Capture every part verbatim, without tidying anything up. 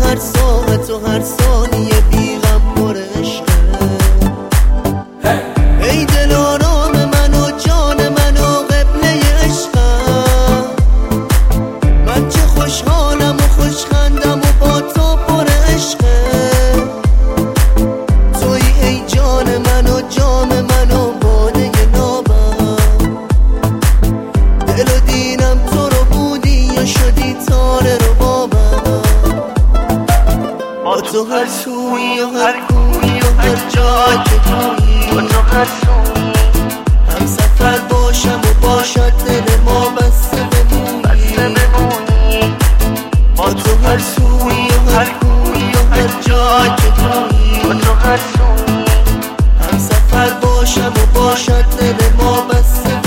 هر ساعت و هر ثانیه بیغم پر عشقه. ای دل آرام من و جان من و قبله عشقم، من چه خوشحالم و خوشخندم و با تو پر عشقه. تویی ای جان من و جام من و باده نابم، دل و دینم تو رو بودی یا شدی تاره رو بابم. با تو هر سوی و هر کوی و هر جا که تویی، با تو هر سوی هم سفر باشم و باشد دل ما بسته بمونی. با تو هر سوی و هر کوی و هر جا که تویی، با تو هر سوی هم سفر باشم و باشد دل ما بسته بمونی.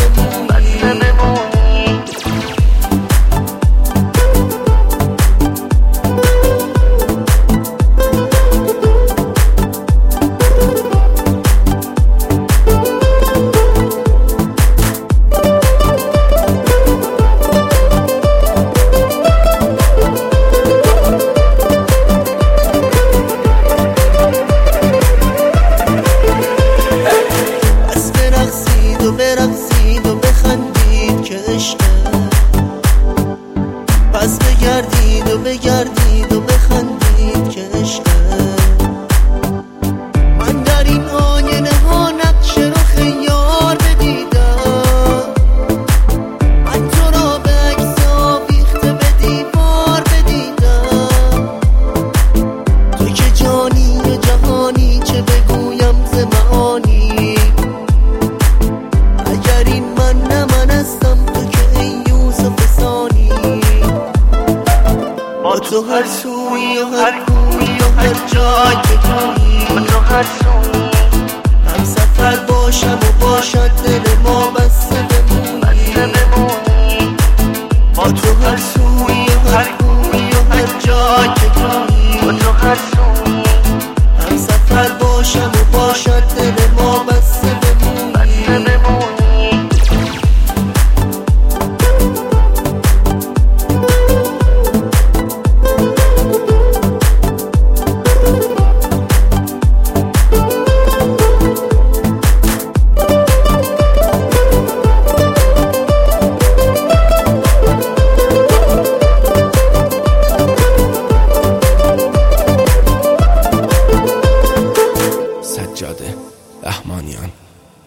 برقصید و بخندید که عشقه، پس بگردید و بگردید و بخندید که عشقه. من در این آینه ها نقش رخ یار بدیدم، من تو را به عکس آویخته به دیوار بدیدم. تو که جانی و جهانی چه بگویم ز معانی، اگر این من نه من هستم تو که ای یوسف ثانی. با تو هر سوی و هر کوی و هر جا که تویی، با تو هر سوی هم سفر باشم و باشد دل ما بسته بمونی. با تو هر سوی و هر کوی و هر جا که تویی، با تو هر سوی هم سفر باشم و باشد دل ما بسته بمونی. سجاده رحمانیان.